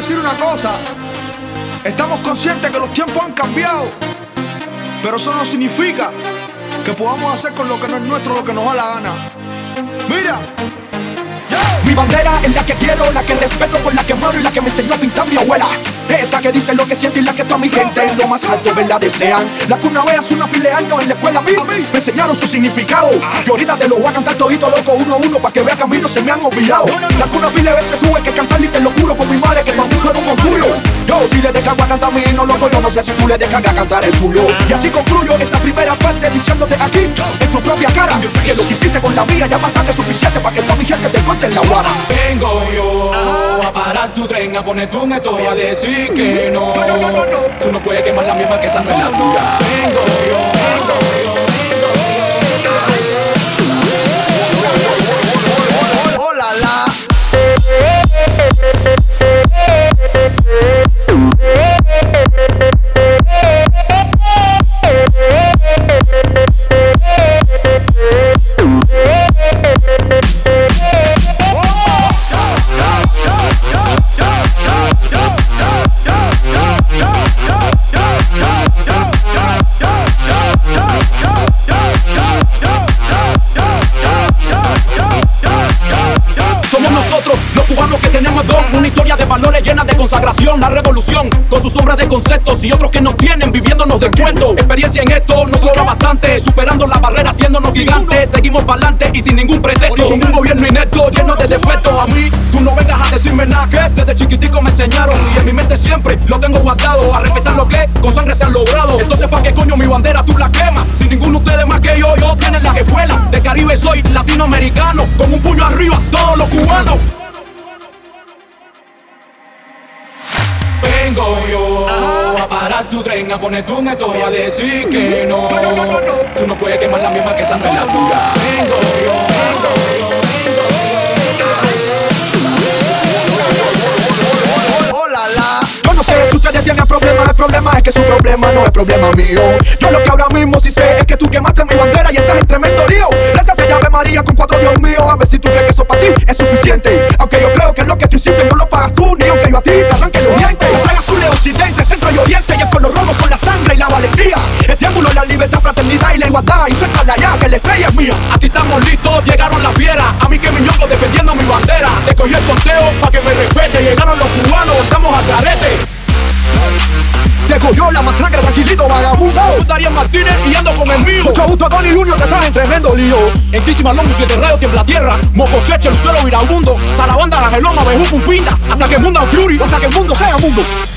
decir una cosa. Estamos conscientes que los tiempos han cambiado, pero eso no significa que podamos hacer con lo que no es nuestro lo que nos da la gana. Mira, mi bandera es la que quiero, la que respeto, por la que muero y la que me enseñó a pintar mi abuela. Esa que dice lo que siente y la que toda mi gente en lo más alto la desean. La que una vez hace una pila de años en la escuela a mí me enseñaron su significado. Y ahorita te lo voy a cantar todito loco, uno a uno, pa' que vea que a mí no se me han olvidado. La que una pila de veces tuve que cantar y te lo juro por mi madre que para mí suena un orgullo. Yo si le descargo a cantar a mí no loco, yo no sé si tú le descargas a cantar el tuyo. Y así concluyo esta primera parte diciéndote aquí, en tu propia cara, que lo que hiciste con la mía ya es bastante suficiente para que toda mi gente te corte en la guara. Vengo yo a parar tu tren, a ponerte un esto y a decir que no. Tú no puedes quemar la misma, que esa no es la tuya. Vengo yo. Una historia de valores llena de consagración. La revolución con sus sombras de conceptos y otros que nos tienen viviéndonos del cuento. Experiencia en esto nos sobra bastante, superando la barrera, haciéndonos gigantes. Seguimos para adelante y sin ningún pretexto, con un gobierno inepto lleno de defectos. A mí tú no vengas a decirme nada, que desde chiquitico me enseñaron y en mi mente siempre lo tengo guardado, a respetar lo que con sangre se han logrado. Entonces ¿pa' qué coño mi bandera tú la quemas? Si ninguno de ustedes más que yo tienen las escuelas de Caribe, soy latinoamericano, con un puño arriba todos los cubanos. Vengo yo a parar tu tren, a ponerte un esto y a decir que no. Tú no puedes quemar la misma, que esa no es la tuya. Vengo yo. Yo no sé si ustedes tienen problemas, el problema es que su problema no es problema mío. Yo lo que ahora mismo sí sé es que tú quemaste mi bandera y estás en tremendo lío. Rezas a Ave María con 4 Dios mío, a ver si tú crees que eso para ti es suficiente. Aunque yo creo que lo que tú hiciste no lo pagas tú, ni aunque yo a ti te arranque los dientes. Trae azul, occidente, centro y oriente, y el color rojo con la sangre y la valentía. El triángulo, la libertad, fraternidad y la igualdad, y suéltala ya que la estrella es mía. Aquí estamos listos, llegaron las fieras, a mí que mi ñongo defendiendo mi bandera. Te cogí el conteo pa' que me respete, llegaron los cubanos, estamos al garete. Te cogió la masacre, tranquilito vagabundo. Soy Darían Martínez y ando con el mío. Mucho gusto, Donny Junior, te estás en tremendo lío. En Tísima Longo, 7 rayos, tiembla tierra. Mococheche, Lucero, Virabundo. Salabanda, Angeloma, Bejuco, un finda. Hasta que el mundo Fury, hasta que el mundo sea mundo.